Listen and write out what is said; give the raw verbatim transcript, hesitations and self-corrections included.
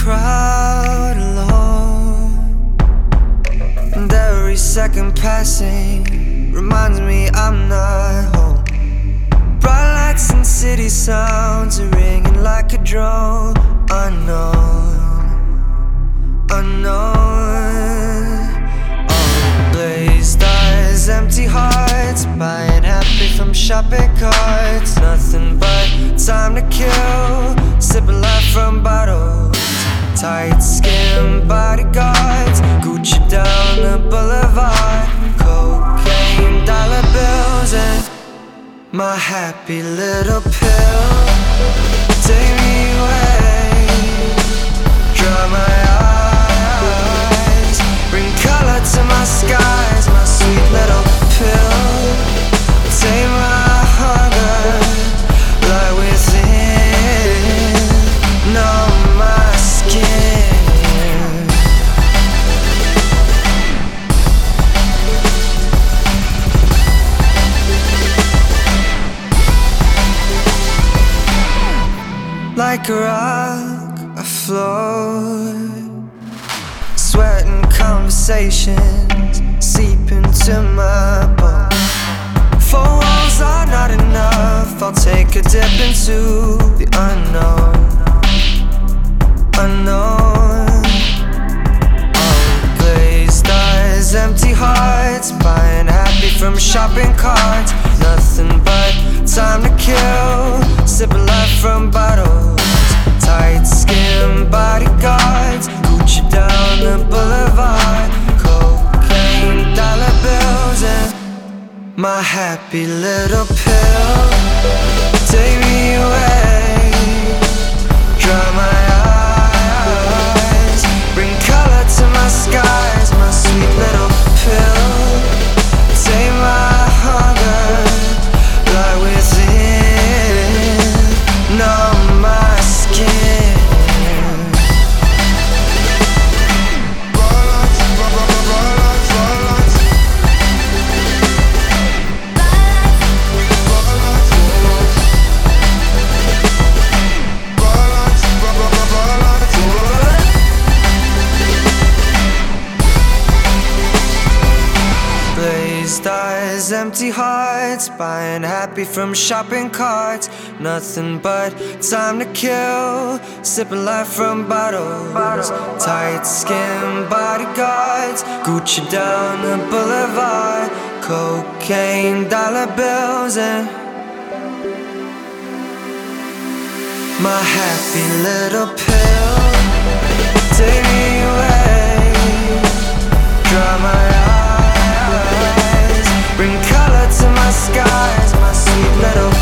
crowd alone, and every second passing reminds me I'm not home. Bright lights and city sounds are ringing like a drone. Unknown, unknown. All glazed eyes, empty hearts, buying happy from shopping carts. Nothing but time to kill, sipping life from bottles. Tight skin bodyguards, Gucci down the boulevard. Cocaine, dollar bills, and my happy little pill. Take me away, dry my eyes, bring color to my skies. My sweet little pill, take my hunger, lie within, numb my skin. Like a rock, I float, sweating conversations seep into my bones. Four walls are not enough, I'll take a dip into the unknown. Unknown. All glazed eyes, empty hearts, buying happy from shopping carts. Nothing but time to kill, sipping life from bottles. Tight skin bodyguards, Gucci down the boulevard. Cocaine, dollar bills, and my happy little pill. Take me away, dry my eyes, bring color to my skies. My sweet little pill, take my hunger, lie within, numb my skin. Glazed eyes, empty hearts, buying happy from shopping carts. Nothing but time to kill, sipping life from bottles. Tight skin bodyguards, Gucci down the boulevard. Cocaine, dollar bills, and my happy little pill. Take me away, dry my eyes, bring color to my skies. My sweet little